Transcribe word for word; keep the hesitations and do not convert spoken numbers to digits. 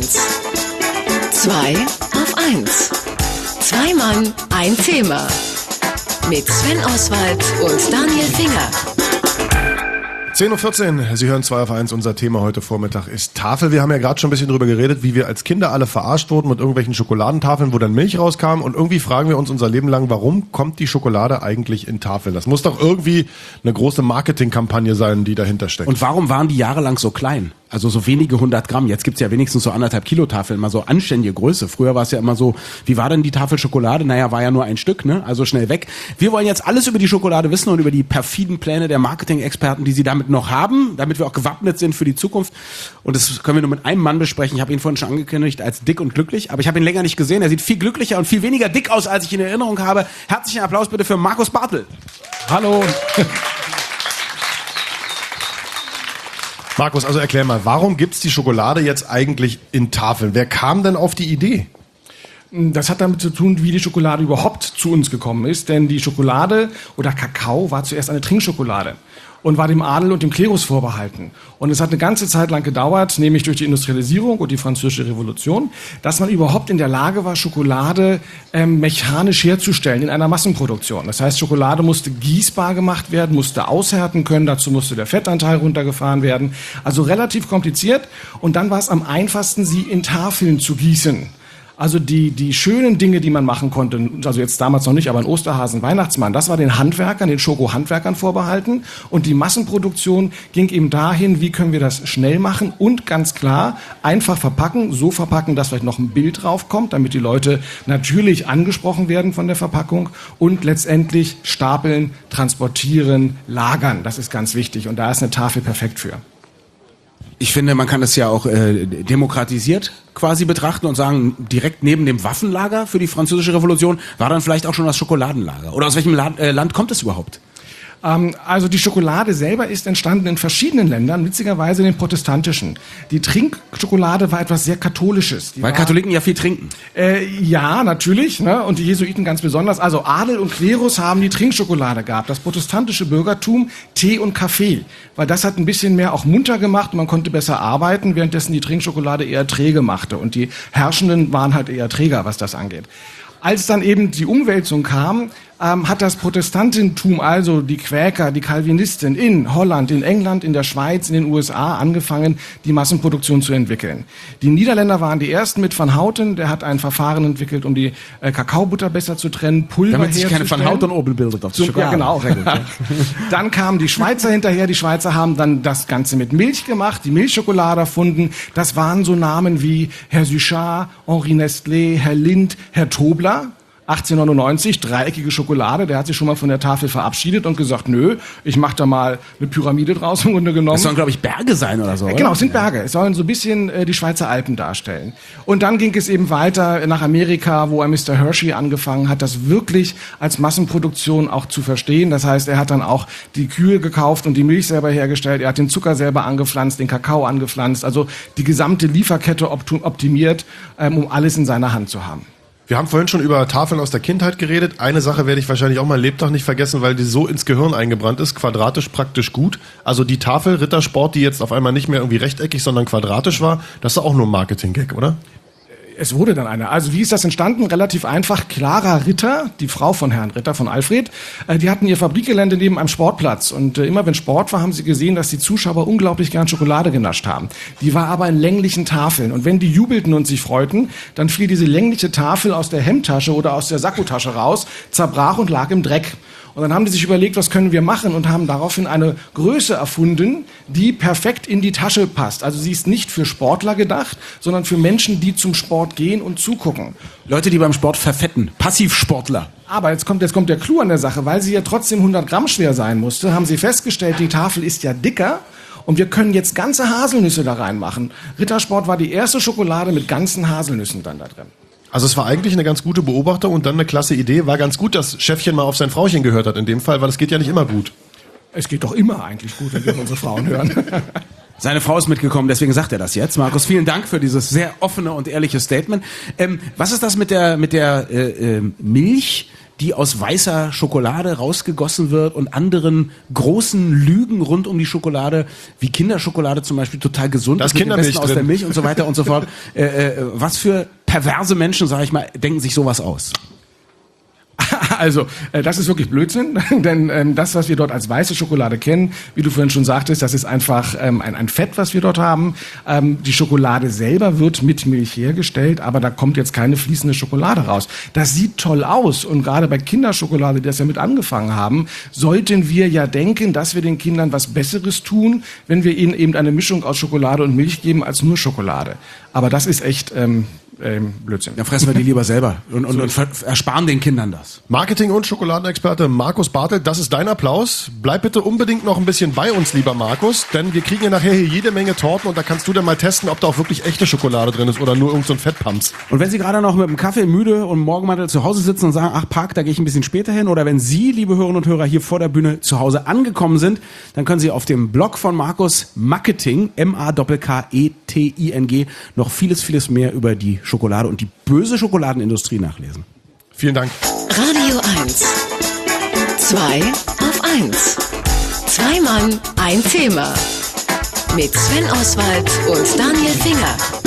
eins. Zwei auf eins. Zwei Mann, ein Thema. Mit Sven Oswald und Daniel Finger. zehn Uhr vierzehn, Sie hören zwei auf eins. Unser Thema heute Vormittag ist Tafel. Wir haben ja gerade schon ein bisschen drüber geredet, wie wir als Kinder alle verarscht wurden mit irgendwelchen Schokoladentafeln, wo dann Milch rauskam. Und irgendwie fragen wir uns unser Leben lang, warum kommt die Schokolade eigentlich in Tafeln? Das muss doch irgendwie eine große Marketingkampagne sein, die dahinter steckt. Und warum waren die jahrelang so klein? Also so wenige hundert Gramm. Jetzt gibt's ja wenigstens so anderthalb Kilo Tafeln, mal so anständige Größe. Früher war es ja immer so, wie war denn die Tafel Schokolade? Naja, war ja nur ein Stück, ne? Also schnell weg. Wir wollen jetzt alles über die Schokolade wissen und über die perfiden Pläne der Marketing-Experten, die sie damit noch haben, damit wir auch gewappnet sind für die Zukunft. Und das können wir nur mit einem Mann besprechen. Ich habe ihn vorhin schon angekündigt als dick und glücklich, aber ich habe ihn länger nicht gesehen. Er sieht viel glücklicher und viel weniger dick aus, als ich ihn in Erinnerung habe. Herzlichen Applaus bitte für Markus Bartel. Hallo. Markus, also erklär mal, warum gibt's die Schokolade jetzt eigentlich in Tafeln? Wer kam denn auf die Idee? Das hat damit zu tun, wie die Schokolade überhaupt zu uns gekommen ist. Denn die Schokolade oder Kakao war zuerst eine Trinkschokolade und war dem Adel und dem Klerus vorbehalten. Und es hat eine ganze Zeit lang gedauert, nämlich durch die Industrialisierung und die Französische Revolution, dass man überhaupt in der Lage war, Schokolade ähm, mechanisch herzustellen in einer Massenproduktion. Das heißt, Schokolade musste gießbar gemacht werden, musste aushärten können, dazu musste der Fettanteil runtergefahren werden. Also relativ kompliziert. Und dann war es am einfachsten, sie in Tafeln zu gießen. Also die, die schönen Dinge, die man machen konnte, also jetzt damals noch nicht, aber ein Osterhasen, Weihnachtsmann, das war den Handwerkern, den Schoko-Handwerkern vorbehalten. Und die Massenproduktion ging eben dahin, wie können wir das schnell machen und ganz klar einfach verpacken, so verpacken, dass vielleicht noch ein Bild draufkommt, damit die Leute natürlich angesprochen werden von der Verpackung und letztendlich stapeln, transportieren, lagern. Das ist ganz wichtig und da ist eine Tafel perfekt für. Ich finde, man kann das ja auch äh, demokratisiert quasi betrachten und sagen, direkt neben dem Waffenlager für die Französische Revolution war dann vielleicht auch schon das Schokoladenlager. Oder aus welchem La- äh, Land kommt es überhaupt? Ähm, also die Schokolade selber ist entstanden in verschiedenen Ländern, witzigerweise in den protestantischen. Die Trinkschokolade war etwas sehr Katholisches. Die Weil war, Katholiken ja viel trinken. Äh, ja, natürlich, ne? Und die Jesuiten ganz besonders. Also Adel und Klerus haben die Trinkschokolade gehabt. Das protestantische Bürgertum Tee und Kaffee. Weil das hat ein bisschen mehr auch munter gemacht und man konnte besser arbeiten, währenddessen die Trinkschokolade eher träge machte. Und die Herrschenden waren halt eher träger, was das angeht. Als dann eben die Umwälzung kam, ähm, hat das Protestantentum, also die Quäker, die Calvinisten in Holland, in England, in der Schweiz, in den U S A angefangen, die Massenproduktion zu entwickeln. Die Niederländer waren die ersten mit Van Houten, der hat ein Verfahren entwickelt, um die äh, Kakaobutter besser zu trennen, Pulver Damit sich keine herzustellen. Van Houten-Obel bildet auf der Schokolade. Ja, genau, sehr gut. Ja. Dann kamen die Schweizer hinterher, die Schweizer haben dann das Ganze mit Milch gemacht, die Milchschokolade erfunden. Das waren so Namen wie Herr Suchard, Henri Nestlé, Herr Lindt, Herr Tobler. achtzehnhundertneunundneunzig, dreieckige Schokolade, der hat sich schon mal von der Tafel verabschiedet und gesagt, nö, ich mach da mal eine Pyramide draus im Grunde genommen. Das sollen, glaube ich, Berge sein oder so, oder? Genau, es sind Berge. Es sollen so ein bisschen äh, die Schweizer Alpen darstellen. Und dann ging es eben weiter nach Amerika, wo er Mister Hershey angefangen hat, das wirklich als Massenproduktion auch zu verstehen. Das heißt, er hat dann auch die Kühe gekauft und die Milch selber hergestellt. Er hat den Zucker selber angepflanzt, den Kakao angepflanzt. Also die gesamte Lieferkette optimiert, ähm, um alles in seiner Hand zu haben. Wir haben vorhin schon über Tafeln aus der Kindheit geredet. Eine Sache werde ich wahrscheinlich auch mein Lebtag nicht vergessen, weil die so ins Gehirn eingebrannt ist. Quadratisch praktisch gut. Also die Tafel Rittersport, die jetzt auf einmal nicht mehr irgendwie rechteckig, sondern quadratisch war, das ist auch nur ein Marketing-Gag, oder? Es wurde dann eine. Also wie ist das entstanden? Relativ einfach. Clara Ritter, die Frau von Herrn Ritter, von Alfred, äh, die hatten ihr Fabrikgelände neben einem Sportplatz. Und äh, immer wenn Sport war, haben sie gesehen, dass die Zuschauer unglaublich gern Schokolade genascht haben. Die war aber in länglichen Tafeln. Und wenn die jubelten und sich freuten, dann fiel diese längliche Tafel aus der Hemdtasche oder aus der Sakkotasche raus, zerbrach und lag im Dreck. Und dann haben die sich überlegt, was können wir machen und haben daraufhin eine Größe erfunden, die perfekt in die Tasche passt. Also sie ist nicht für Sportler gedacht, sondern für Menschen, die zum Sport gehen und zugucken. Leute, die beim Sport verfetten. Passivsportler. Aber jetzt kommt, jetzt kommt der Clou an der Sache. Weil sie ja trotzdem hundert Gramm schwer sein musste, haben sie festgestellt, die Tafel ist ja dicker. Und wir können jetzt ganze Haselnüsse da reinmachen. Rittersport war die erste Schokolade mit ganzen Haselnüssen dann da drin. Also es war eigentlich eine ganz gute Beobachtung und dann eine klasse Idee. War ganz gut, dass Chefchen mal auf sein Frauchen gehört hat in dem Fall, weil es geht ja nicht immer gut. Es geht doch immer eigentlich gut, wenn wir unsere Frauen hören. Seine Frau ist mitgekommen, deswegen sagt er das jetzt. Markus, vielen Dank für dieses sehr offene und ehrliche Statement. Ähm, was ist das mit der mit der äh, äh, Milch, die aus weißer Schokolade rausgegossen wird und anderen großen Lügen rund um die Schokolade, wie Kinderschokolade zum Beispiel total gesund da ist, ist mit dem Kindermilch Besten aus drin. der Milch und so weiter und so fort. Äh, äh, was für perverse Menschen, sage ich mal, denken sich sowas aus? Also, äh, das ist wirklich Blödsinn, denn ähm, das, was wir dort als weiße Schokolade kennen, wie du vorhin schon sagtest, das ist einfach ähm, ein, ein Fett, was wir dort haben. Ähm, die Schokolade selber wird mit Milch hergestellt, aber da kommt jetzt keine fließende Schokolade raus. Das sieht toll aus und gerade bei Kinderschokolade, die das ja mit angefangen haben, sollten wir ja denken, dass wir den Kindern was Besseres tun, wenn wir ihnen eben eine Mischung aus Schokolade und Milch geben als nur Schokolade. Aber das ist echt ähm, ähm, Blödsinn. Dann fressen wir die lieber selber und, und, und ver- ersparen den Kindern das. Marketing- und Schokoladenexperte Markus Bartelt, das ist dein Applaus. Bleib bitte unbedingt noch ein bisschen bei uns, lieber Markus, denn wir kriegen ja nachher hier jede Menge Torten und da kannst du dann mal testen, ob da auch wirklich echte Schokolade drin ist oder nur irgend so ein Fettpumps. Und wenn Sie gerade noch mit dem Kaffee müde und Morgenmantel zu Hause sitzen und sagen, ach Park, da gehe ich ein bisschen später hin, oder wenn Sie, liebe Hörerinnen und Hörer, hier vor der Bühne zu Hause angekommen sind, dann können Sie auf dem Blog von Markus Marketing, M A K K E T I N G, noch vieles, vieles mehr über die Schokolade und die böse Schokoladenindustrie nachlesen. Vielen Dank. Radio eins. Zwei auf eins. Zwei Mann, ein Thema. Mit Sven Oswald und Daniel Finger.